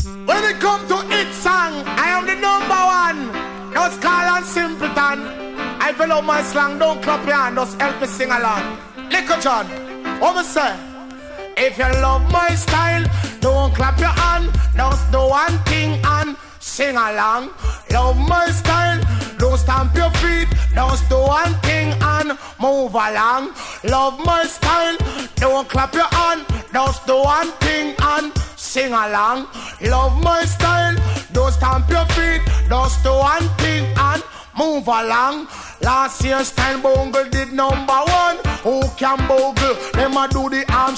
When it comes to hit song, I am the number one. Just call on Simpleton. I follow my slang, don't clap your hand, just help me sing along. Little John, what me say? If you love my style, don't clap your hand, just do one thing and sing along. Love my style, don't stamp your feet, just do one thing and move along. Love my style, don't clap your hand, just do one thing and sing along. Love my style, don't stamp your feet, just do one thing and move along. Last year Style Bungle did number one. Who can bogle? Them a do the arm